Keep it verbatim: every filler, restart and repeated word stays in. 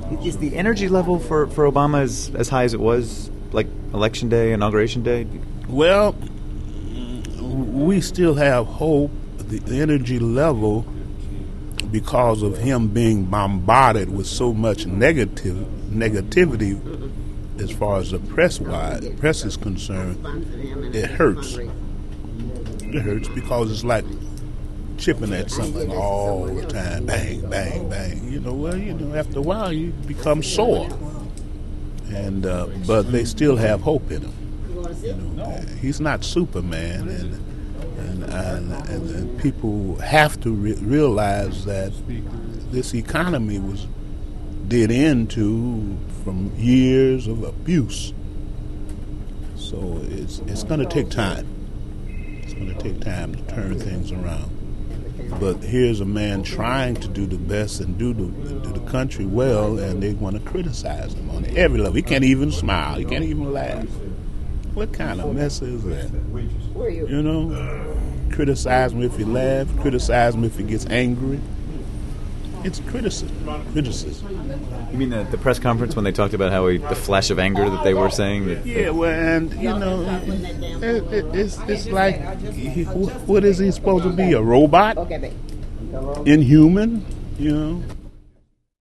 Is the energy level for, for Obama as, as high as it was, like Election Day, Inauguration Day? Well, we still have hope. The energy level, because of him being bombarded with so much negative negativity as far as the press wide press is concerned, it hurts. It hurts because it's like chipping at something all the time, bang, bang, bang. You know, well, you know, after a while you become sore, and uh, but they still have hope in him. You know, he's not Superman, and and and, and, and people have to re- realize that this economy was did into from years of abuse. So it's it's going to take time. It's going to take time to turn things around. But here's a man trying to do the best and do the, do the country well, and they want to criticize him on every level. He can't even smile. He can't even laugh. What kind of mess is that? You know, criticize him if he laughs, criticize him if he gets angry. It's criticism. Criticism. You mean the, the press conference when they talked about how he, the flash of anger that they were saying? That, yeah, well, and, you know, it, it, it's, it's like, he, what is he supposed to be, a robot? Inhuman, you know?